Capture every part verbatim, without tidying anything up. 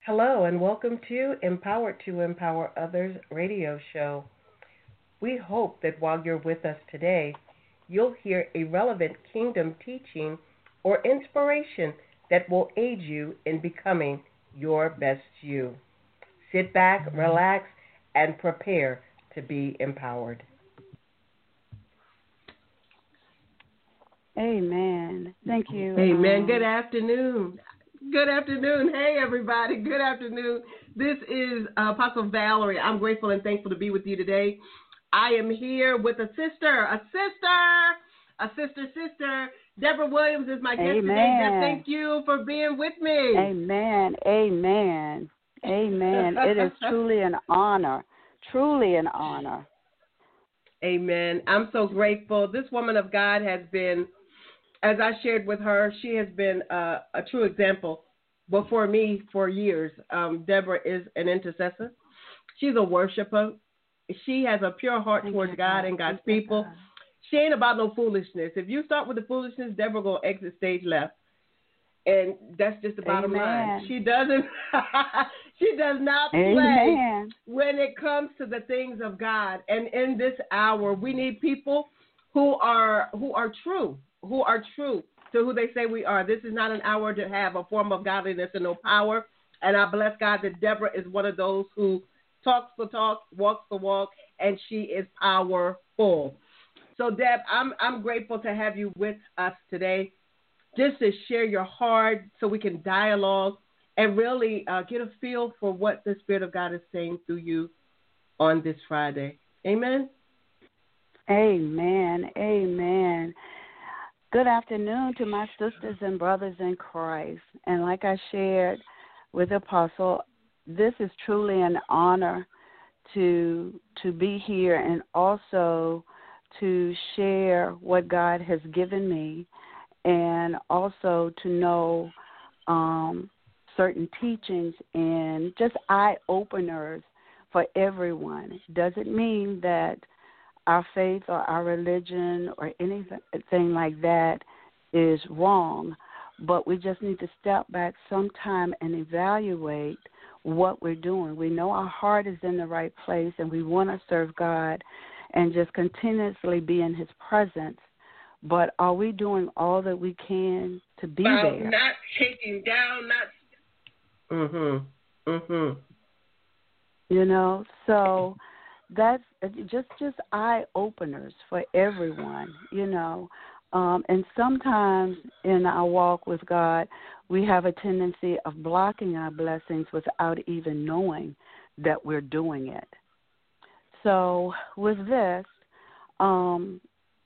Hello, and welcome to Empowered to Empower Others radio show. We hope that while you're with us today, you'll hear a relevant kingdom teaching or inspiration that will aid you in becoming your best you. Sit back, relax, and prepare to be empowered. Amen. Thank you. Amen. Good Um, afternoon. Good afternoon. Hey, everybody. Good afternoon. This is uh, Apostle Valerie. I'm grateful and thankful to be with you today. I am here with a sister, a sister, a sister, sister. Deborah Williams is my guest today. Deb, amen. thank you for being with me. Amen. Amen. Amen. It is truly an honor. Truly an honor. Amen. I'm so grateful. This woman of God has been, as I shared with her, she has been uh, a true example before me for years. Um, Deborah is an intercessor. She's a worshiper. She has a pure heart Thank towards you, God God. and God's Thank you, people. God. She ain't about no foolishness. If you start with the foolishness, Deborah gonna exit stage left, and that's just the bottom line. Amen. She doesn't. She does not play Amen. when it comes to the things of God. And in this hour, we need people who are who are true, who are true to who they say we are. This is not an hour to have a form of godliness and no power. And I bless God that Deborah is one of those who talks the talk, walks the walk, and she is powerful. So, Deb, I'm I'm grateful to have you with us today, just to share your heart, so we can dialogue and really uh, get a feel for what the Spirit of God is saying through you on this Friday. Amen. Amen. Amen. Good afternoon to my sisters and brothers in Christ. And like I shared with Apostle, this is truly an honor to to be here and also to share what God has given me, and also to know um, certain teachings and just eye openers for everyone. Doesn't mean that our faith or our religion or anything like that is wrong, but we just need to step back sometime and evaluate what we're doing. We know our heart is in the right place and we want to serve God and just continuously be in his presence, but are we doing all that we can to be Well, there? not taking down, not. Mm-hmm. Mm-hmm. You know, so that's just just eye openers for everyone, you know. Um, and sometimes in our walk with God, we have a tendency of blocking our blessings without even knowing that we're doing it. So with this, um,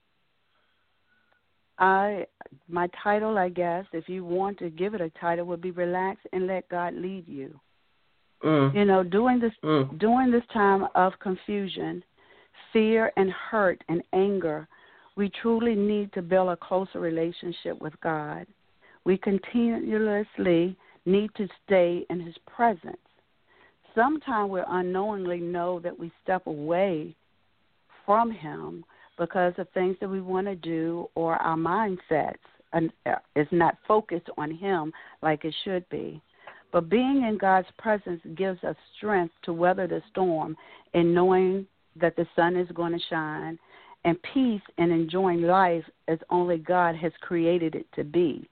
I my title, I guess, if you want to give it a title, would be "Relax and Let God Lead You." Mm. You know, during this Mm. during this time of confusion, fear and hurt and anger, we truly need to build a closer relationship with God. We continuously need to stay in his presence. Sometimes we unknowingly know that we step away from him because of things that we want to do, or our mindsets is not focused on him like it should be. But being in God's presence gives us strength to weather the storm, and knowing that the sun is going to shine, and peace and enjoying life as only God has created it to be.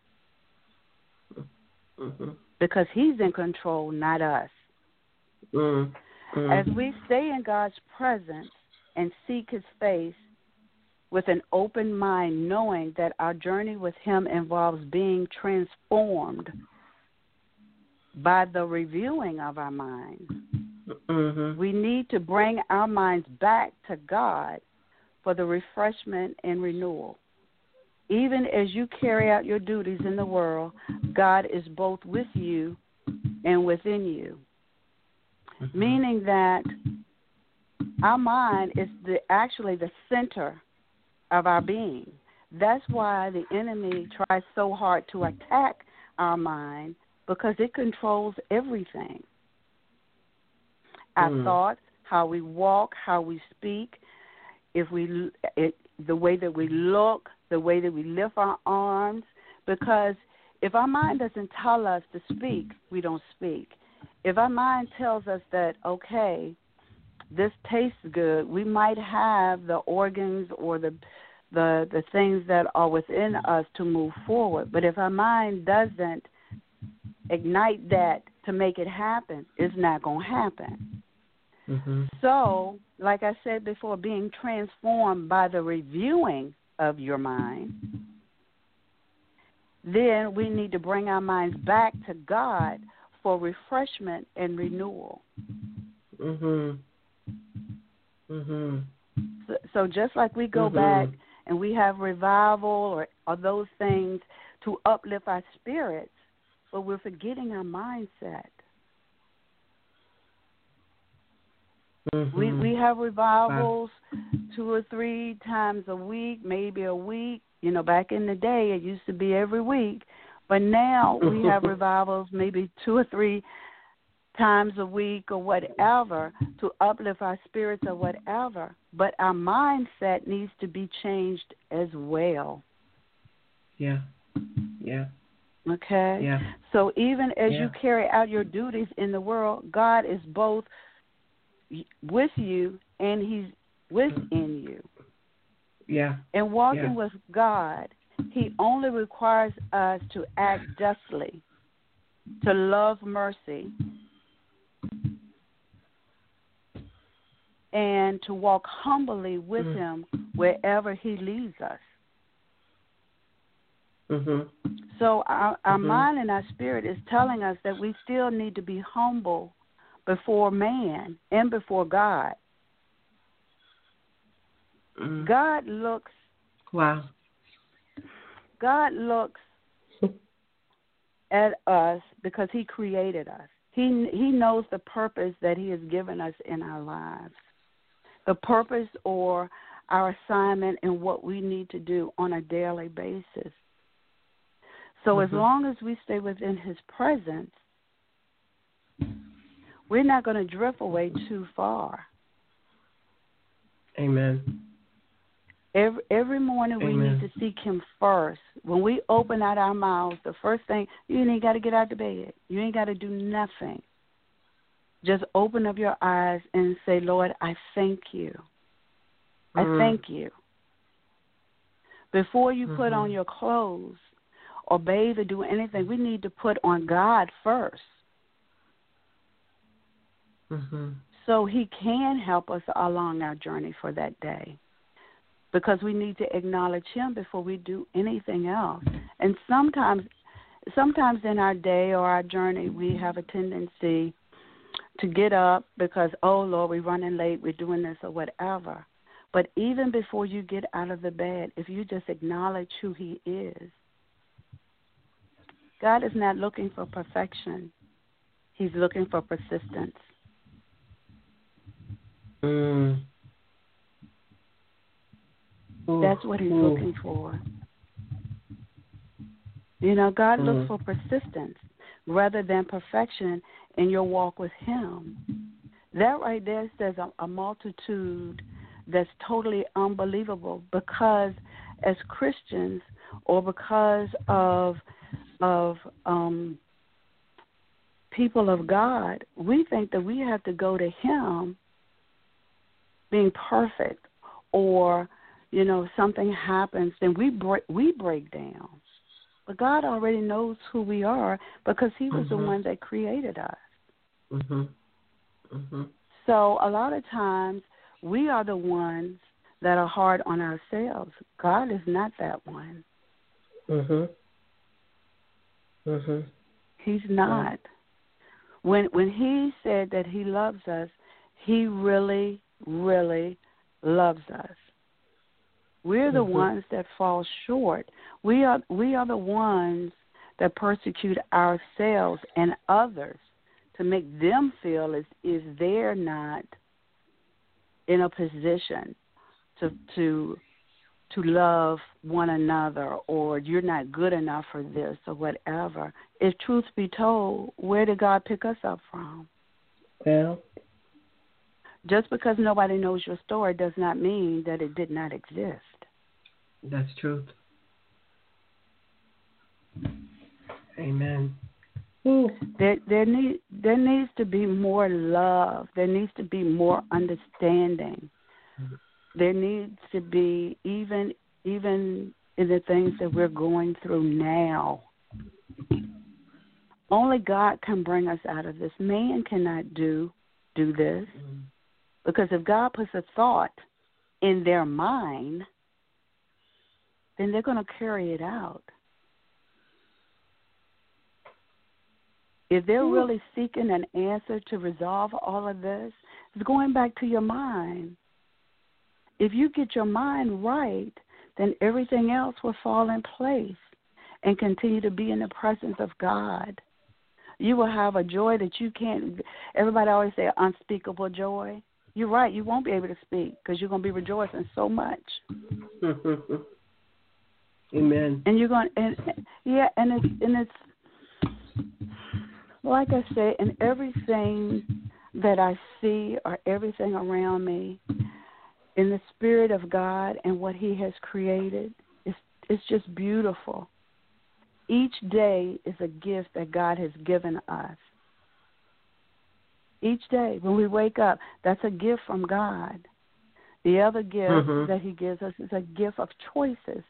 Mm-hmm. Because he's in control, not us. Mm-hmm. As we stay in God's presence and seek his face with an open mind, knowing that our journey with him involves being transformed by the reviewing of our minds, mm-hmm. we need to bring our minds back to God for the refreshment and renewal. Even as you carry out your duties in the world, God is both with you and within you. Mm-hmm. Meaning that our mind is the, actually the center of our being. That's why the enemy tries so hard to attack our mind, because it controls everything. Our mm. thoughts, how we walk, how we speak, if we, it, the way that we look, the way that we lift our arms. Because if our mind doesn't tell us to speak, we don't speak. if our mind tells us that, okay, this tastes good, we might have the organs or the the the things that are within us to move forward. But if our mind doesn't ignite that to make it happen, it's not going to happen. Mm-hmm. So, like I said before, being transformed by the reviewing of your mind, then we need to bring our minds back to God for refreshment and renewal. Mhm. Mhm. So, so just like we go Mhm. back and we have revival or, or those things to uplift our spirits, but we're forgetting our mindset. Mhm. We we have revivals wow. two or three times a week, maybe a week. You know, back in the day, it used to be every week. But now we have revivals maybe two or three times a week or whatever to uplift our spirits or whatever. But our mindset needs to be changed as well. Yeah. Yeah. Okay? Yeah. So even as yeah. you carry out your duties in the world, God is both with you and He's within you. Yeah. In walking yeah. with God, He only requires us to act justly, to love mercy, and to walk humbly with mm. Him wherever He leads us. Mm-hmm. So our, our mm-hmm. mind and our spirit is telling us that we still need to be humble before man and before God. Mm. God looks. Wow. God looks at us because He created us. He He knows the purpose that He has given us in our lives, the purpose or our assignment and what we need to do on a daily basis. So mm-hmm. as long as we stay within His presence, we're not going to drift away too far. Amen. Every, every morning Amen. we need to seek Him first. When we open out our mouths, the first thing, you ain't got to get out of bed. You ain't got to do nothing. Just open up your eyes and say, Lord, I thank you. I mm-hmm. thank you. Before you mm-hmm. put on your clothes or bathe or do anything, we need to put on God first. Mm-hmm. So He can help us along our journey for that day. Because we need to acknowledge Him before we do anything else. And sometimes sometimes in our day or our journey, we have a tendency to get up because, oh, Lord, we're running late, we're doing this or whatever. But even before you get out of the bed, if you just acknowledge who He is, God is not looking for perfection. He's looking for persistence. Mm. That's what He's Ooh. looking for. You know, God mm. looks for persistence rather than perfection in your walk with Him. That right there says a, a multitude that's totally unbelievable because as Christians or because of of um, people of God, we think that we have to go to Him being perfect or you know, something happens, then we break, we break down. But God already knows who we are because He was mm-hmm. the one that created us. Mm-hmm. Mm-hmm. So a lot of times we are the ones that are hard on ourselves. God is not that one. Mm-hmm. Mm-hmm. He's not. When when He said that He loves us, He really, really loves us. We're the mm-hmm. ones that fall short. We are we are the ones that persecute ourselves and others to make them feel as if they're not in a position to to to love one another, or you're not good enough for this or whatever. If truth be told, where did God pick us up from? Well, just because nobody knows your story does not mean that it did not exist. That's truth. Amen. Ooh. There, there need there needs to be more love. There needs to be more understanding. There needs to be even even in the things that we're going through now. Only God can bring us out of this. Man cannot do do this, because if God puts a thought in their mind, then they're going to carry it out. If they're really seeking an answer to resolve all of this, it's going back to your mind. If you get your mind right, then everything else will fall in place and continue to be in the presence of God. You will have a joy that you can't, everybody always say unspeakable joy. You're right, you won't be able to speak because you're going to be rejoicing so much. Amen. And you're going, and yeah, and it's, and it's, like I say, in everything that I see or everything around me, in the Spirit of God and what He has created, it's, it's just beautiful. Each day is a gift that God has given us. Each day, when we wake up, that's a gift from God. The other gift mm-hmm. that He gives us is a gift of choices.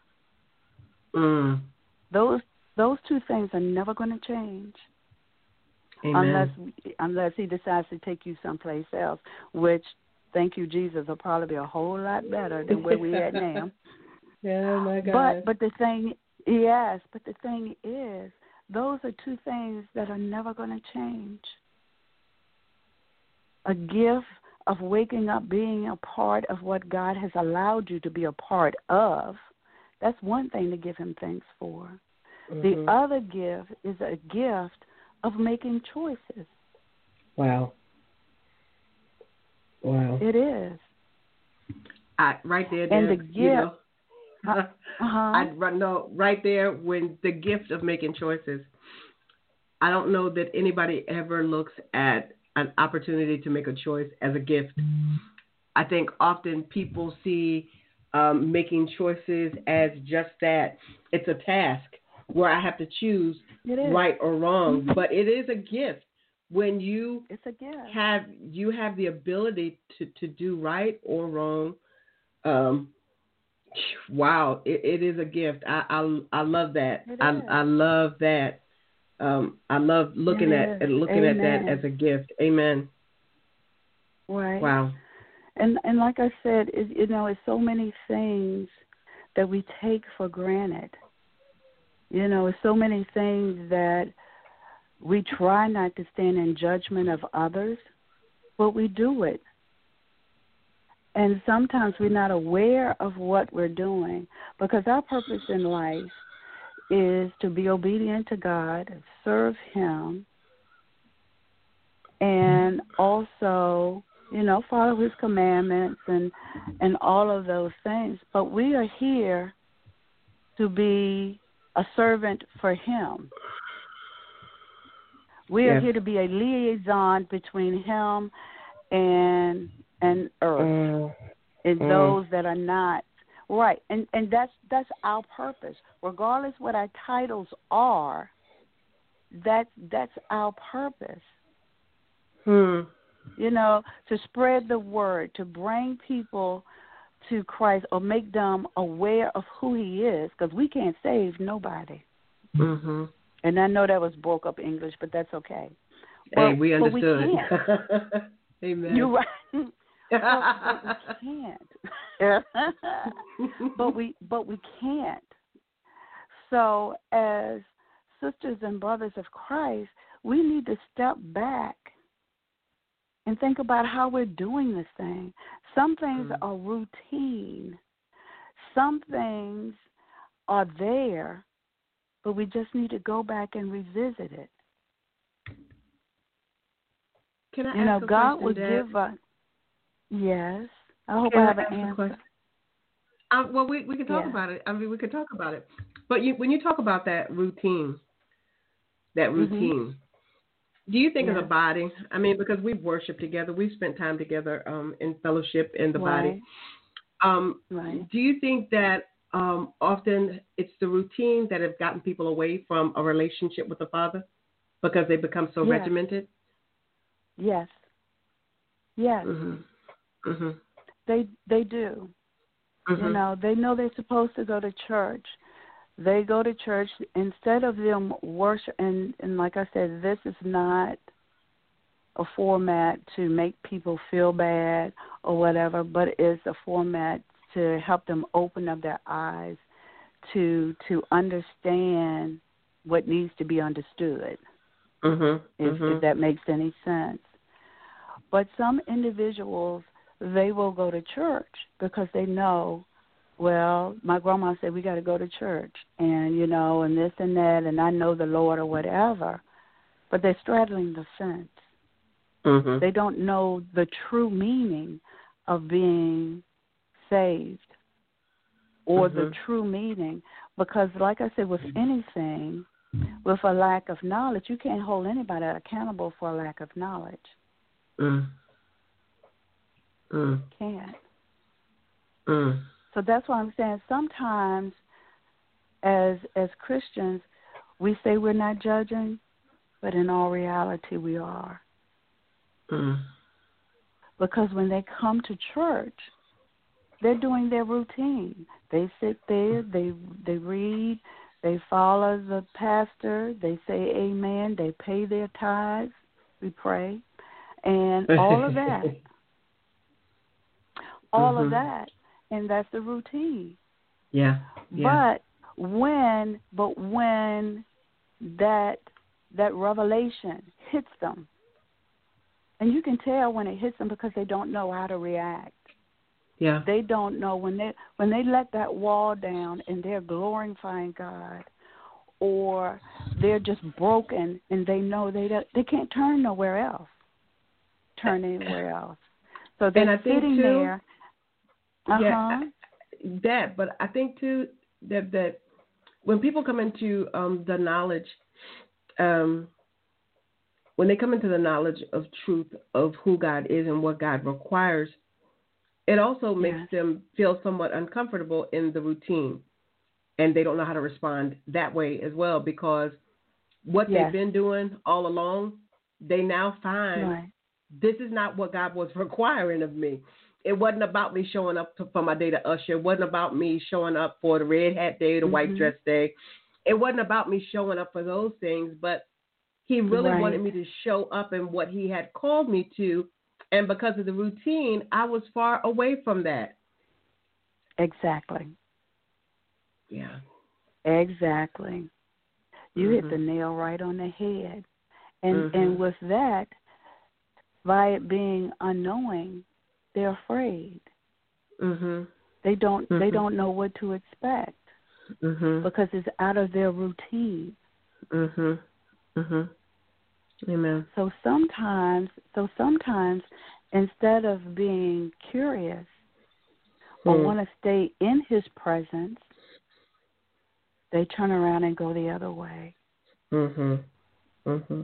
Mm. Those those two things are never going to change. Amen. Unless unless He decides to take you someplace else, which, thank you, Jesus, will probably be a whole lot better than where we at now. Oh my God! But but the thing, yes, but the thing is, those are two things that are never going to change. A gift of waking up, being a part of what God has allowed you to be a part of. That's one thing to give Him thanks for. Mm-hmm. The other gift is a gift of making choices. Wow. Wow. It is. I, right there, and there, the gift, you know, uh-huh. I no, right there when the gift of making choices. I don't know that anybody ever looks at an opportunity to make a choice as a gift. I think often people see um, making choices as just that. It's a task where I have to choose right or wrong, mm-hmm. but it is a gift when you it's a gift. have you have the ability to, to do right or wrong. Um, wow, it, it is a gift. I I, I love that. I, I love that. Um, I love looking at looking Amen. at that as a gift. Amen. Right. Wow. And and like I said, it, you know, it's so many things that we take for granted. You know, it's so many things that we try not to stand in judgment of others, but we do it. And sometimes we're not aware of what we're doing, because our purpose in life is to be obedient to God, serve Him, and also, you know, follow His commandments and and all of those things. But we are here to be a servant for Him. We yes. are here to be a liaison between Him and and earth, uh, and uh. those that are not. Right, and and that's that's our purpose. Regardless what our titles are, that that's our purpose. Hmm. You know, to spread the word, to bring people to Christ or make them aware of who He is, because we can't save nobody. Mm-hmm. And I know that was broke up English, but that's okay. Hey, but, we understood. But we can't. Amen. You're right. but, but we can't. but we but we can't. So as sisters and brothers of Christ, we need to step back and think about how we're doing this thing. Some things mm. are routine. Some things are there, but we just need to go back and revisit it. Can I you ask know, a God question, will Dad? give us. Yes, I hope Can I have I an answer. Um, well, we we can talk yeah. about it. I mean, we could talk about it. But you, when you talk about that routine, that routine, mm-hmm. do you think yeah. as a body? I mean, because we've worshiped together, we've spent time together um, in fellowship in the right. body. Um, right. Do you think that um, often it's the routine that have gotten people away from a relationship with the Father? because they become so yes. regimented. Yes. Yes. Mm-hmm. Mm-hmm. They they do. Mm-hmm. You know, they know they're supposed to go to church. They go to church instead of them worship. And, and like I said, this is not a format to make people feel bad or whatever, but it's a format to help them open up their eyes to to understand what needs to be understood, Mm-hmm. if, Mm-hmm. if that makes any sense. But some individuals, they will go to church because they know, well, my grandma said we got to go to church, and, you know, and this and that, and I know the Lord or whatever, but they're straddling the fence. Mm-hmm. They don't know the true meaning of being saved or mm-hmm. the true meaning, because, like I said, with anything, with a lack of knowledge, you can't hold anybody accountable for a lack of knowledge. Mm. Mm. Can't. Mm. So that's why I'm saying sometimes as as Christians, we say we're not judging, but in all reality we are. Mm. Because when they come to church, they're doing their routine. They sit there, they they read, they follow the pastor, they say amen, they pay their tithes, we pray, and all of that. all mm-hmm. of that. And that's the routine. Yeah. yeah. But when but when that that revelation hits them, and you can tell when it hits them because they don't know how to react. Yeah. They don't know when they when they let that wall down and they're glorifying God, or they're just broken and they know they don't, they can't turn nowhere else, turn anywhere else. So they're and I think sitting too, there. Uh-huh. Yeah, that. But I think too that that when people come into um, the knowledge, um, when they come into the knowledge of truth of who God is and what God requires, it also makes Yes. them feel somewhat uncomfortable in the routine, and they don't know how to respond that way as well, because what Yes. they've been doing all along, they now find Right. this is not what God was requiring of me. It wasn't about me showing up to, for my day to usher. It wasn't about me showing up for the red hat day, the Mm-hmm. white dress day. It wasn't about me showing up for those things, but he really Right. wanted me to show up in what he had called me to. And because of the routine, I was far away from that. Exactly. Yeah. Exactly. You mm-hmm. hit the nail right on the head. And mm-hmm. and with that, by it being unknowing, they're afraid. Mm-hmm. They don't mm-hmm. they don't know what to expect mm-hmm. because it's out of their routine. Mhm. Mhm. Amen. So sometimes so sometimes instead of being curious hmm. or want to stay in his presence, they turn around and go the other way. Mhm. Mhm.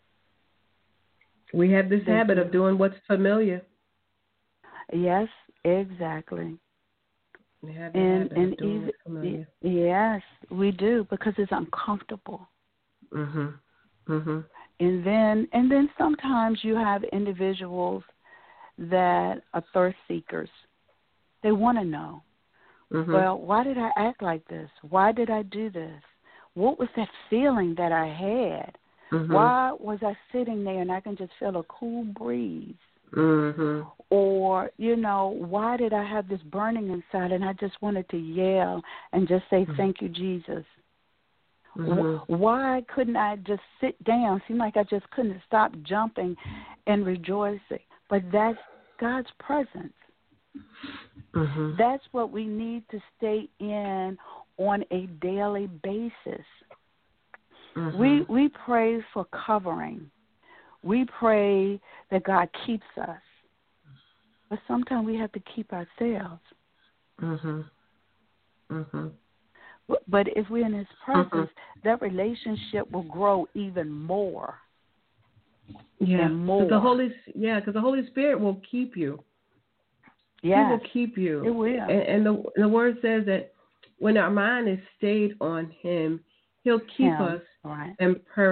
We have this They habit do. of doing what's familiar. Yes, exactly. We have the And habit and of doing even, what's familiar. yes, we do, because it's uncomfortable. Mhm. Mhm. And then and then sometimes you have individuals that are thirst seekers. They want to know. Mhm. Well, why did I act like this? Why did I do this? What was that feeling that I had? Mhm. Why was I sitting there and I can just feel a cool breeze? Mhm. Or, you know, why did I have this burning inside and I just wanted to yell and just say, thank you, Jesus? Mhm. Why couldn't I just sit down? Seemed like I just couldn't stop jumping and rejoicing. But that's God's presence. Mhm. That's what we need to stay in on a daily basis. Mhm. We we pray for covering. We pray that God keeps us. But sometimes we have to keep ourselves. Mhm. Mhm. But if we're in his presence, Mhm. that relationship will grow even more. Yeah. And more. Cause the Holy yeah, because the Holy Spirit will keep you. Yes, he will keep you. It will. And, and the the word says that when our mind is stayed on him, he'll keep Him, us right. in per,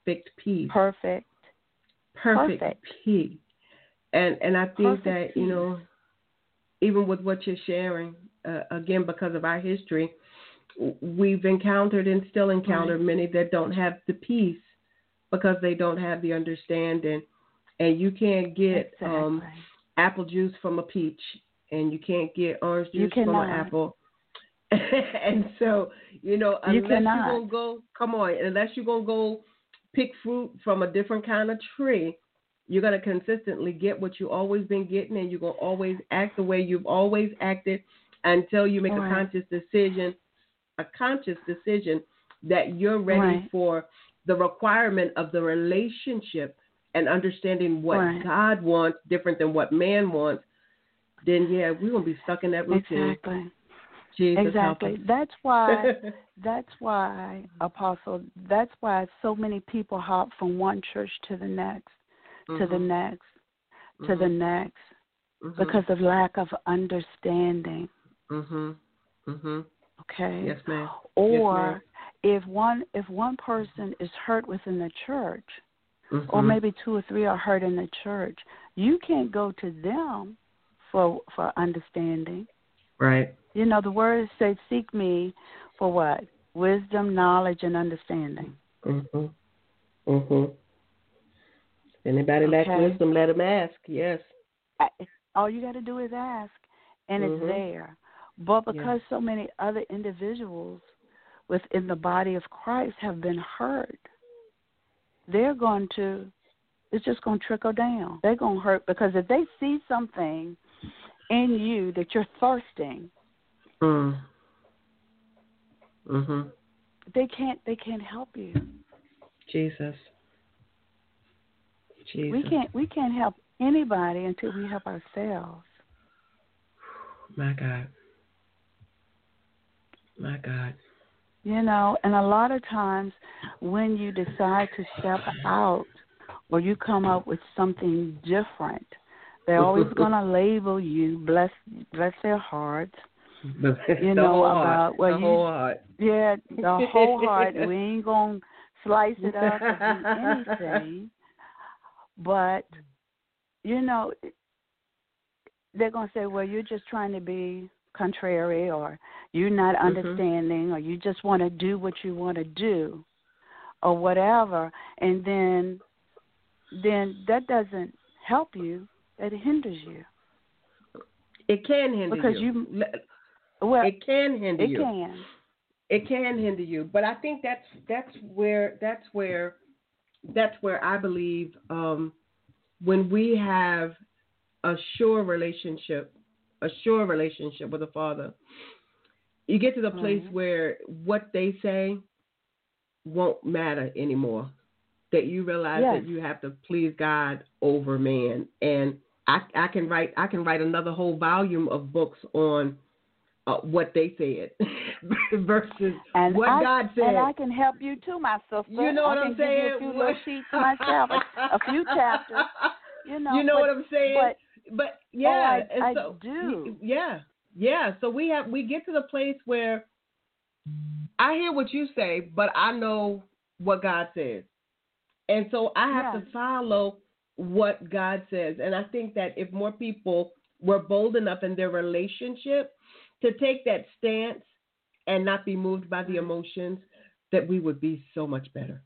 perfect peace. Perfect. Perfect, Perfect. peace. And and I think Perfect that, peace. you know, even with what you're sharing, uh, again, because of our history, we've encountered and still encounter right. many that don't have the peace because they don't have the understanding. And you can't get Exactly. um, apple juice from a peach, and you can't get orange You juice from an cannot. apple. And so, you know, You unless you're cannot. going to go, come on, unless you're going to go pick fruit from a different kind of tree, you're going to consistently get what you've always been getting, and you're going to always act the way you've always acted until you make Right. a conscious decision, a conscious decision that you're ready Right. for the requirement of the relationship and understanding what Right. God wants different than what man wants. Then, yeah, we're going to be stuck in that routine. Exactly. Jesus, Exactly. help us. That's why. That's why, Apostle. That's why so many people hop from one church to the next, mm-hmm. to the next, mm-hmm. to the next, mm-hmm. because of lack of understanding. Mm-hmm. Mm-hmm. Okay. Yes, ma'am. Or yes, ma'am. if one if one person is hurt within the church, mm-hmm. or maybe two or three are hurt in the church, you can't go to them for for understanding. Right. You know, the word says, "Seek me for what? Wisdom, knowledge, and understanding." Mhm. Mhm. Anybody Okay. lack wisdom, let them ask. Yes. All you got to do is ask, and Mhm. it's there. But because yeah. so many other individuals within the body of Christ have been hurt, they're going to, it's just going to trickle down. They're going to hurt because if they see something in you that you're thirsting, Mm. Mhm. they can't, they can't help you. Jesus. Jesus. We can't, we can't help anybody until we help ourselves. My God. My God. You know, and a lot of times when you decide to step out or you come up with something different, they're always going to label you, bless bless their hearts, The, you the know, whole about, heart. well, the you, whole heart. yeah, the whole heart. We ain't going to slice it up or do anything. But, you know, they're going to say, well, you're just trying to be contrary, or you're not understanding, mm-hmm. or you just want to do what you want to do, or whatever, and then then that doesn't help you. That hinders you. It can hinder because you. you. Well, it can hinder it you. It can. It can hinder you, but I think that's that's where that's where that's where I believe um, when we have a sure relationship. A sure relationship with the Father, you get to the place right. where what they say won't matter anymore. That you realize yes. that you have to please God over man, and I, I can write I can write another whole volume of books on uh, what they said versus and what I, God said. And I can help you too, my sister. You know what I I'm can saying? give you a few little sheets myself, a, a few chapters. You know. You know but, what I'm saying? But, But yeah, oh, I, and I so do. yeah, yeah. So we have we get to the place where I hear what you say, but I know what God says, and so I have yes. to follow what God says. And I think that if more people were bold enough in their relationship to take that stance and not be moved by the emotions, that we would be so much better.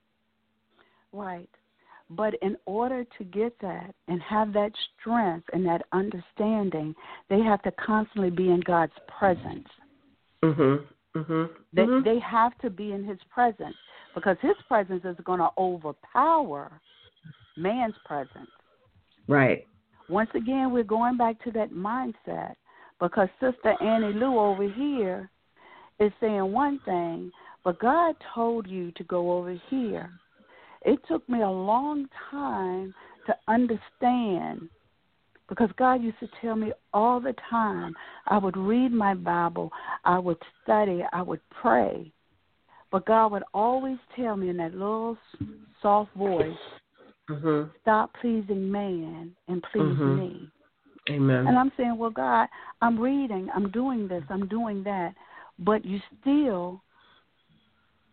Right. But in order to get that and have that strength and that understanding, they have to constantly be in God's presence. Mhm. Mhm. They mm-hmm. they have to be in His presence, because His presence is going to overpower man's presence. Right. Once again, we're going back to that mindset, because Sister Annie Lou over here is saying one thing, but God told you to go over here. It took me a long time to understand, because God used to tell me all the time. I would read my Bible, I would study, I would pray, but God would always tell me in that little soft voice, mm-hmm. stop pleasing man and please mm-hmm. me. Amen. And I'm saying, well, God, I'm reading, I'm doing this, I'm doing that, but you still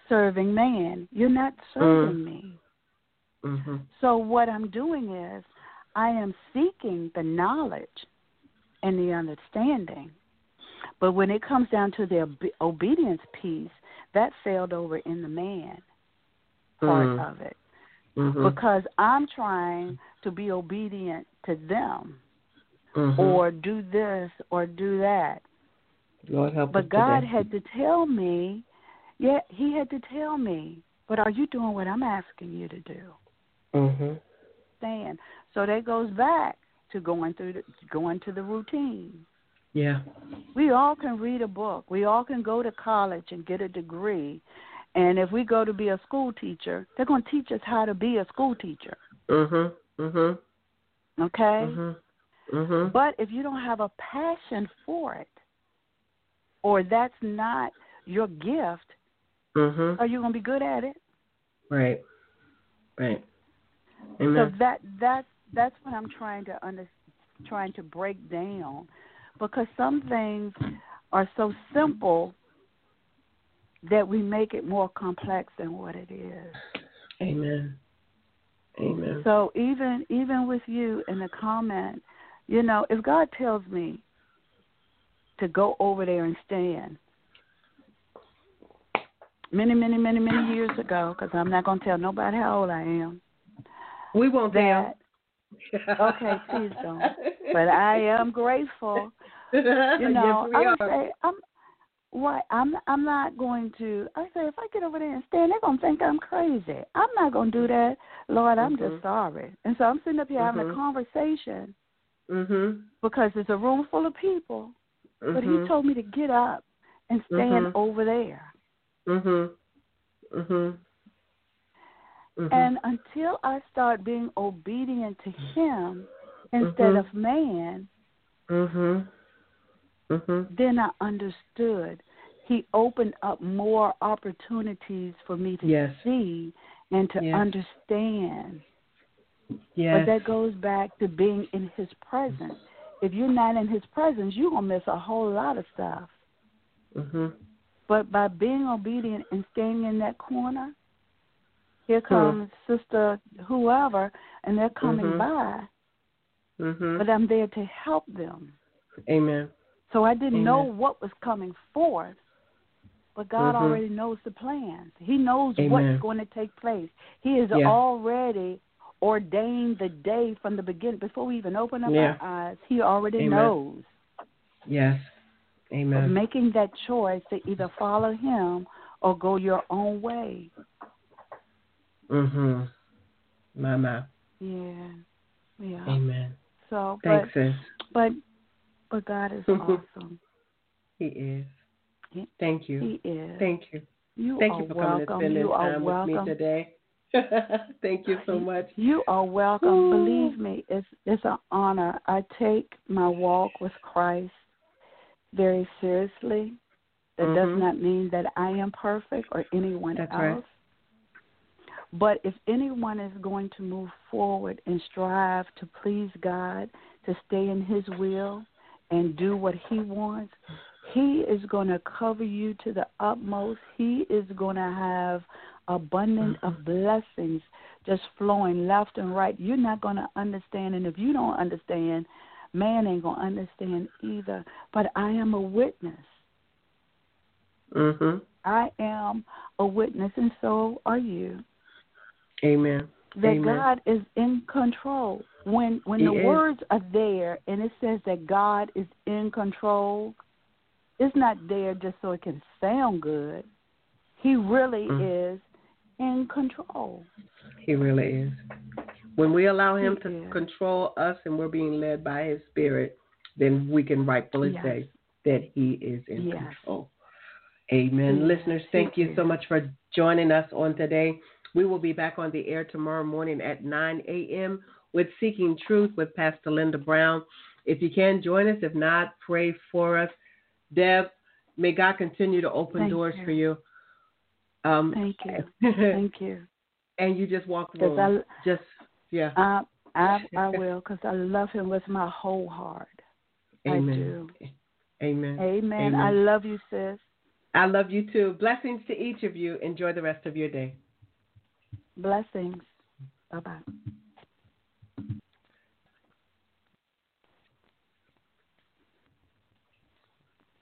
serving man. You're not serving mm. me. Mm-hmm. So what I'm doing is I am seeking the knowledge and the understanding. But when it comes down to the ob- obedience piece, that failed over in the man part mm. of it. Mm-hmm. Because I'm trying to be obedient to them mm-hmm. or do this or do that. Lord help but us God today. had to tell me, yeah, he had to tell me, but are you doing what I'm asking you to do? Mm-hmm. Stand. So that goes back to going through the, going to the routine. Yeah. We all can read a book. We all can go to college and get a degree. And if we go to be a school teacher, they're going to teach us how to be a school teacher. Mm-hmm. Mm-hmm. Okay? Mm-hmm. Mm-hmm. But if you don't have a passion for it, or that's not your gift, mm-hmm. are you going to be good at it? Right. Right. Amen. So that that that's what I'm trying to under, trying to break down, because some things are so simple that we make it more complex than what it is. Amen. Amen. So even even with you in the comment, you know, if God tells me to go over there and stand, many, many, many, many years ago, because I'm not going to tell nobody how old I am. We won't that, tell. Okay, please don't. But I am grateful. You know, yes, we I would are. say I'm Right, I'm I'm not going to. I say if I get over there and stand, they're gonna think I'm crazy. I'm not gonna do that, Lord. I'm mm-hmm. just sorry. And so I'm sitting up here mm-hmm. having a conversation mm-hmm. because it's a room full of people. Mm-hmm. But He told me to get up and stand mm-hmm. over there. Mhm. Mhm. Mhm. And until I start being obedient to Him instead mm-hmm. of man, mhm. Mhm. then I understood. He opened up more opportunities for me to yes. see and to yes. understand. Yes. But that goes back to being in His presence. If you're not in His presence, you're going to miss a whole lot of stuff. Mhm. But by being obedient and staying in that corner, here comes hmm. Sister whoever, and they're coming mm-hmm. by. Mhm. But I'm there to help them. Amen. So I didn't Amen. know what was coming forth, but God mm-hmm. already knows the plans. He knows Amen. what's going to take place. He has yeah. already ordained the day from the beginning. Before we even open up yeah. our eyes, He already Amen. knows. Yes. Amen. Of making that choice to either follow Him or go your own way. Mhm. Mama. Yeah. Yeah. Amen. So, Thanks, but, sis. but, but God is awesome. He is. He, Thank you. He is. Thank you. You Thank are you for welcome. coming and spending you time with welcome. me today. Thank you so much. You are welcome. Ooh. Believe me, it's it's an honor. I take my walk with Christ very seriously. That mm-hmm. does not mean that I am perfect or anyone That's else. Right. But if anyone is going to move forward and strive to please God, to stay in His will and do what He wants, He is going to cover you to the utmost. He is going to have abundance mm-hmm. of blessings just flowing left and right. You're not going to understand, and if you don't understand, man ain't going to understand either. But I am a witness. Mm-hmm. I am a witness, and so are you. Amen. That Amen. God is in control. When when he the is. words are there and it says that God is in control, it's not there just so it can sound good. He really mm. is in control. He really is. When we allow Him he to is. control us and we're being led by His Spirit, then we can rightfully yes. say that He is in yes. control. Amen. Yes. Listeners, thank you so much for joining us on today. We will be back on the air tomorrow morning at nine a.m. with Seeking Truth with Pastor Linda Brown. If you can, join us. If not, pray for us. Deb, may God continue to open Thank doors you. for you. Um, Thank you. Thank you. And you just walk the room. I, just, yeah. I, I, I will, because I love Him with my whole heart. Amen. I do. Amen. Amen. Amen. I love you, sis. I love you too. Blessings to each of you. Enjoy the rest of your day. Blessings. Bye-bye.